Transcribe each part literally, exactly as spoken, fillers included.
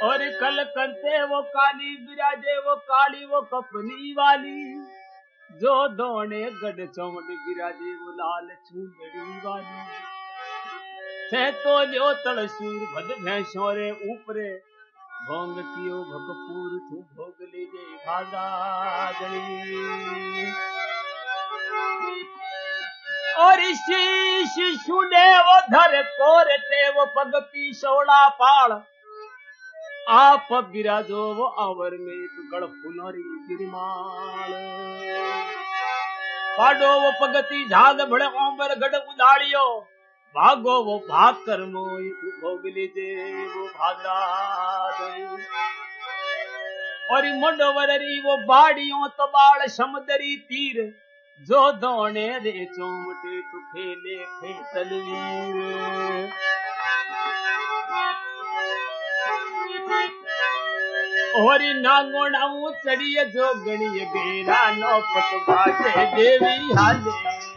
और कल करते वो काली बिराजे वो काली वो कपनी वाली जो दोने गढ़ चौमट बिराजे वो लाल चूंदड़ी वाली थे तो जो तड़सूर भद भैंसों रे ऊपरे भोंग कियो भकपूर तू भोग लीजे भागागणी और शीश सुने वो धर कोरते वो पगती सोड़ा पाल आप बिराजो वो आवर में एक गढ़ फुलरी गिरमाल पाडो वो पगती झाग भड़े ओंबर गढ़ उदाड़ियो भागो वो भाग कर मोई तू भोग लीजे वो भागरा और मुंडवरी वो बाड़ियों तो बाड़ समुदरी तीर जो दोने रे चोमटे तू खेले खे तलवीर और नांगोना चढ़िए जो गणिय गेरा नौपत बाजे देवी हाले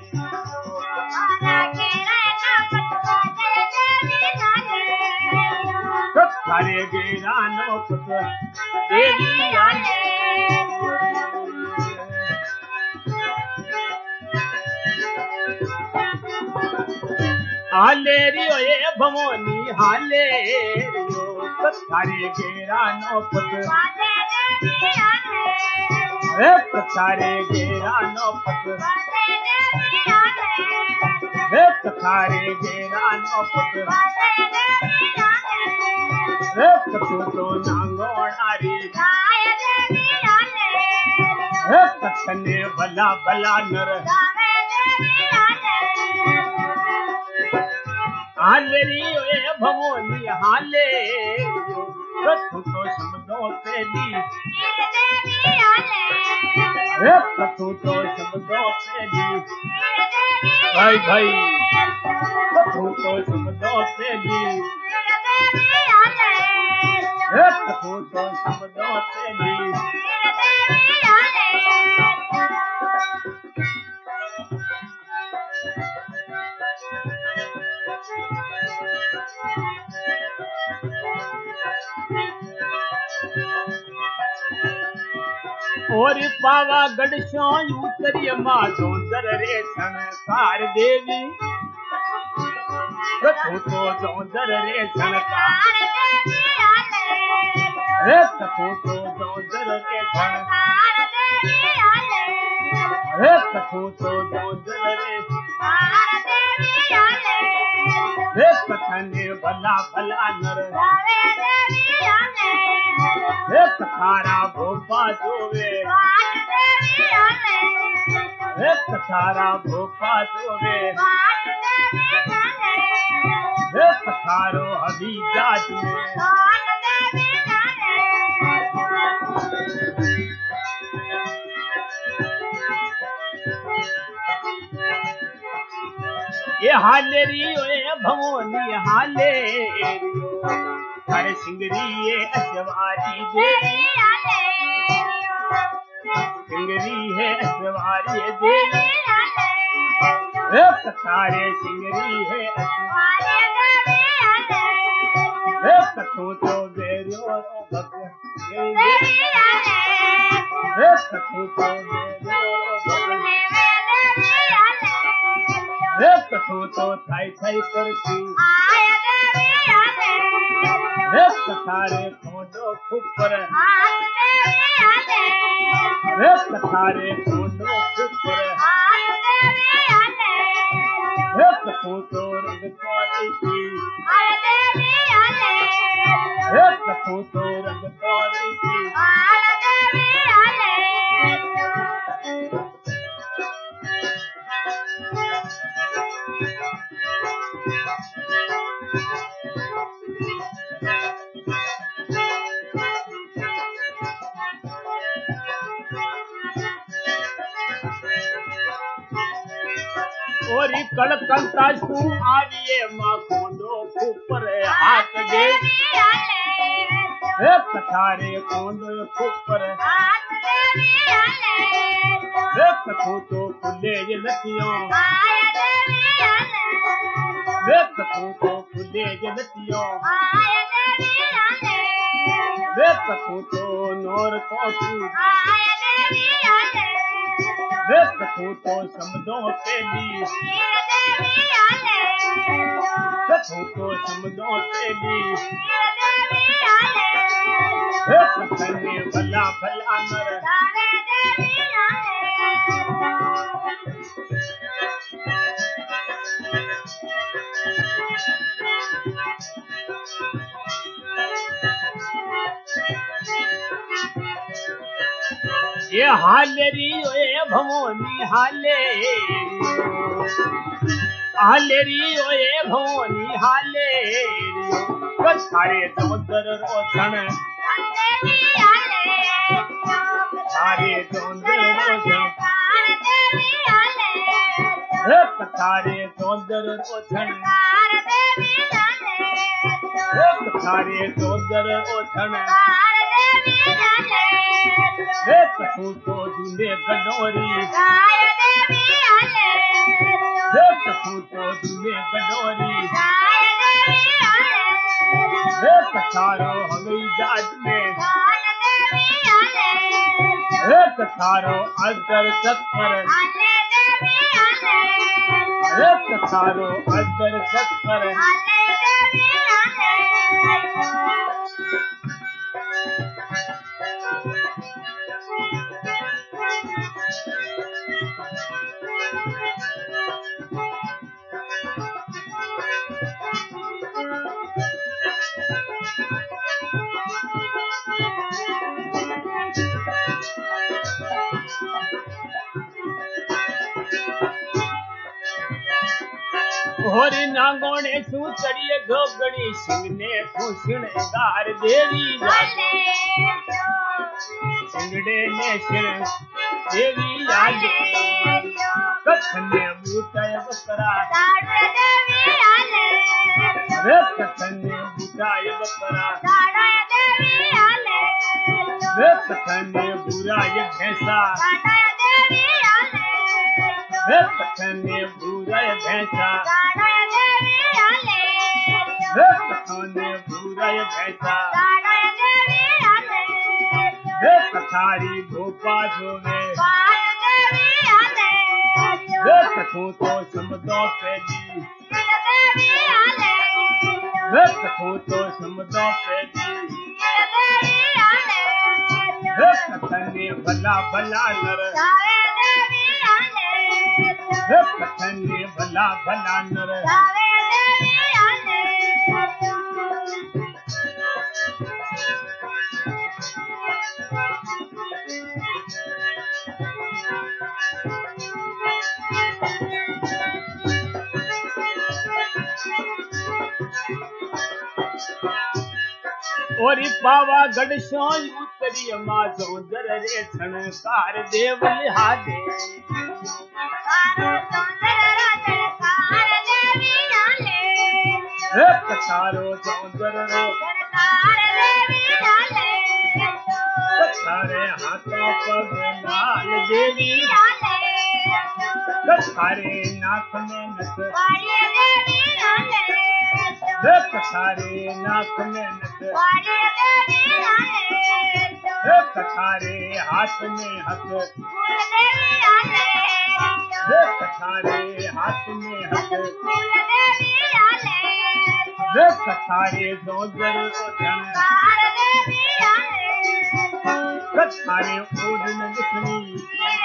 थारे गेरा नौपत देवी हाले हाले रियो ये भमोनी हाले रियो थारे गेरा नौपत एक थारे गेरा नौपत एक थारे गेरा नौपत एक तू तो नांगोणारी एक तने भला भला नर हाले रियो ये भमोनी हाले तू तो समझो तेरी तू तो समझो तेरी भाई भाई तू तो समझो तेरी तू तो समझो तेरी और पावागढ़ सो उतरिय मां जोंदर रे संकार देवी तू तो जोंदर रे संकार रे तू तो जोंदर रे संकार रे तू तो जोंदर रे रे कथने भला भला नर रे कथारा भोपा जोवे रे कथारा भोपा जोवे रे कथारो हबी जाजू ये हाले रियो ये भवोनी हाले रियो हर सिंगरी ये अश्वारी देवी सिंगरी है अश्वारी देवी एक तारे सिंगरी है अश्वारी एक तू तो बेरियो भक्त एक तू तो बेरियो एक तू तो थाई थाई करती एक थारे खोडो खुपर एक थारे खोडो खुपर एक तू तो रंग तोरी की एक तू तो रंग तोरी की और कड़कता सू आविए माँ कोंडो ऊपर हाथ दे एक थारे कोंडो ऊपर एक तू तो खुले ये लतियों एक तू तो खुले ये लतियों वे कथू तो नोर तो तू वे कथू तो समझो तेली कथू तो समझो तेली वे कथने भला भला नर ये हालेरी ओए भवनी हाले हालेरी ओए भवनी हाले कथारे चौदर रोचन कथारे चौदर रोचन कथारे चौदर रोचन कथारे चौदर रोचन वे कथू तो दूल्हे गडोरी वे कथू तो दूल्हे गडोरी वे कथारो हवाई जहाज में वे कथारो अदर चक्कर वे कथारो अदर चक्कर होरी नागोणे सू चढ़िए गोगणी सिंह ने भूषण गार देवी सिंगड़े ने सिर देवी आले कथने बूटाय बकरा रे कथने बूटाय बकरा रे कथने बुराय भैंसा रे कथने बुराय भैंसा रे कथने बुराय भैंसा रे कथारी धोपा जोवे रे कथू तो समदो पेली रे कथू तो समदो पेली रे कथने भला भला नर रे कथने भला भला नर और पावागढ़ सो उतरी माँ सौंदर रे छणकार देव लिहाजे रे कथारो सौंदर रो कथारे हाथों पग लाल देवी कथारे नाक में नथ रे कथारे नाक में नथ रे कथारे हाथ में हथ रे कथारे हाथ में हथ रे कथारे सौंदर रोचन कथारे ओढ़न दिखनी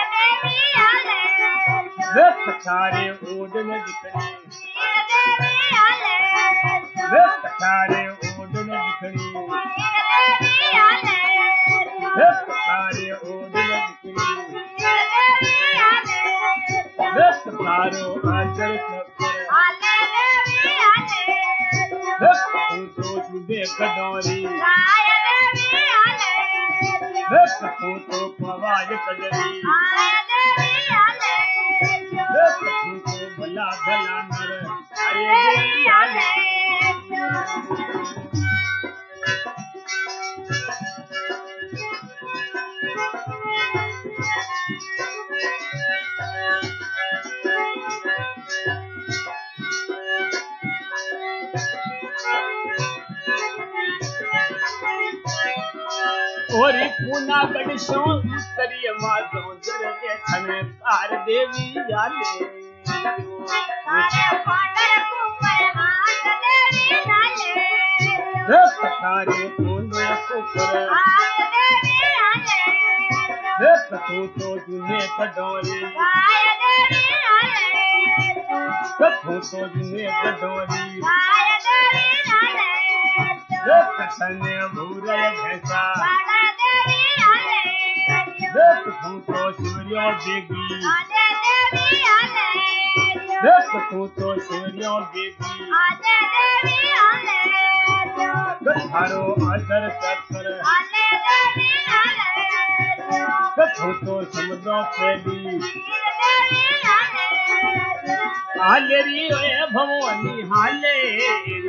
रे कथारे ओढ़न दिखनी रे कथारे ओढ़न दिखनी रे कथारे ओढ़न दिखनी रे कथारो आदर चक्कर रे कथू तो दूल्हे गडोरी रे कथू तो पवाज कजरी रे कथू तो भला भला नर अरे देवी आले और पूना गणेशों उत्तरी माधो जर के छने कार देवी जाले तारे पांडर कुपर हाथ देवी डाले तारे पांडर कुपर हाथ देवी डाले कथू तो जुने कटोरी गाय देवी डाले कथू तो जुने कटोरी गाय देवी डाले कथने भूरे भैंसा गाय देवी डाले कथू तो सूर्यो देवी आदे देवी डाले कथू तो सूर्यो देवी आदे देवी डाले कथारो आदर चक्र आदे देवी डाले कथू तो समुद्र फैली वीर देवी डाले हालेरी ओए भवानी हालेरी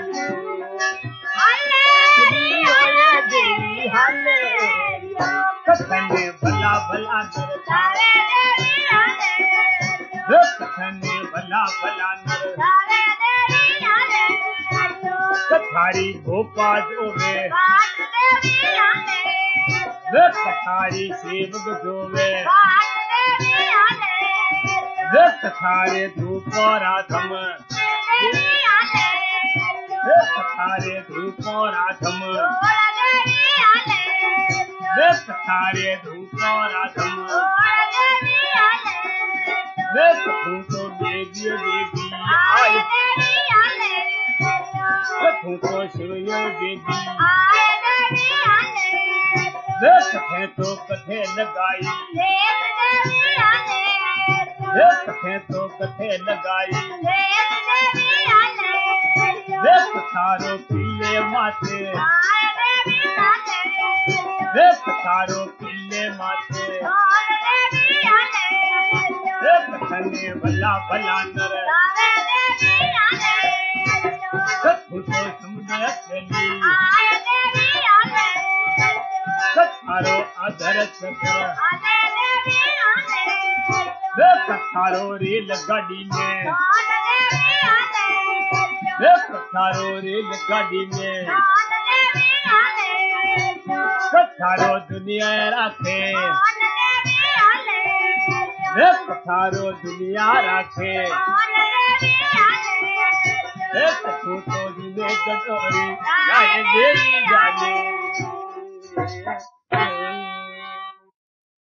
हालेरी ओए देवी हालेरी कथने भला भला नर तारे देवी डाले कथने भला भला नर तारे देवी डाले कथारी गोपा जोवे बात देवी डाले कथारी सेवक जोवे बात देवी डाले कथारे धूप राधम देवी डाले कथारे धूप राधम ओरा देवी डाले कथारे धूप राधम ओरा देवी डाले कथू तो देवी देवी आय आई देवी डाले कथू तो शिवयो देवी आय देवी डाले कथे तो कथे लगाई देव देवी डाले कथे तो कथे लगाई देव देवी डाले कथारो पिल्ले माथे आय देवी डाले कथारो पिल्ले माथे ओरा देवी डाले कथने भला भला नर तारे देवी डाले कथू तो समुद्र फैली आय देवी डाले कथारो आदर चक्र आदे देवी डाले कथारो रेल गाड़ी में ओरा देवी डाले कथारो रेल गाड़ी में ओरा देवी डाले कथारो दुनिया राखे ओरा देवी डाले कथारो दुनिया राखे ओरा देवी डाले कथू तो जिने कटोरी जाए देवी जाने